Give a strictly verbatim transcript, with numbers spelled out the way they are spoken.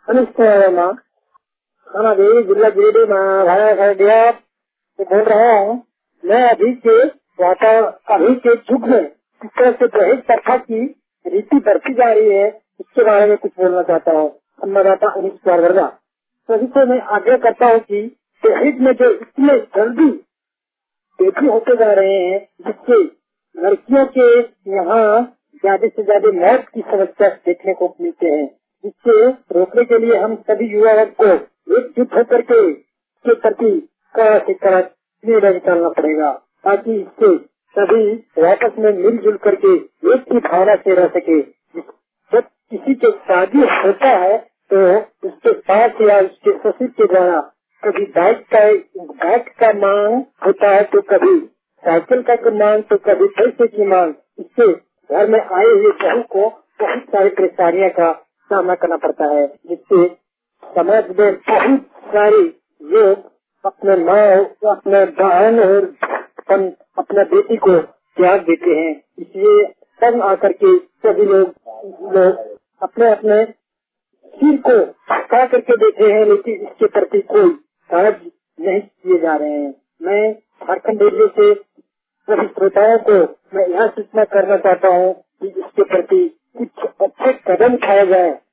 अनिश्चय हम अभी जिला गिरिडीह महाराष्ट्र से बोल रहा हूँ। मैं अभी के वातावरण अभी के युग में किस तरह से दहेज प्रथा की रीति बढ़ती जा रही है, इसके बारे में कुछ बोलना चाहता हूँ। अन्नदाता अनिश कुमार वर्मा। सभी को मैं आग्रह करता हूँ कि दहेज में जो इतने जल्दी बेटी होते जा रहे हैं, जिससे लड़कियों के यहाँ ज्यादा से ज्यादा मौत की समस्या देखने को मिलते हैं, जिससे रोकने के लिए हम सभी युवा वर्ग को एकजुट होकर के इसके प्रति कड़ा से कड़ा निर्णय निकालना पड़ेगा, ताकि इससे सभी आपस में मिलजुल करके एक ही भावना से रह सके। जब किसी के शादी होता है तो उसके सास या उसके ससुर के द्वारा कभी बाइक का बाइक का मांग होता है, तो कभी साइकिल का मांग, तो कभी पैसे की मांग। इससे घर में आए हुए बहू को बहुत सारी परेशानियों का सामना करना पड़ता है, जिससे समाज में बहुत सारे लोग अपने माँ, अपने बहन और अपने बेटी को त्याग देते हैं। इसलिए तंग आकर के सभी लोग लोग अपने अपने सिर को झुका करके देते हैं, लेकिन इसके प्रति कोई कार्य नहीं किए जा रहे हैं। मैं झारखंड रेडियो से सभी श्रोताओं को मैं यह सूचना करना चाहता हूँ कि इसके प्रति कुछ अच्छे कदम उठाए जाए,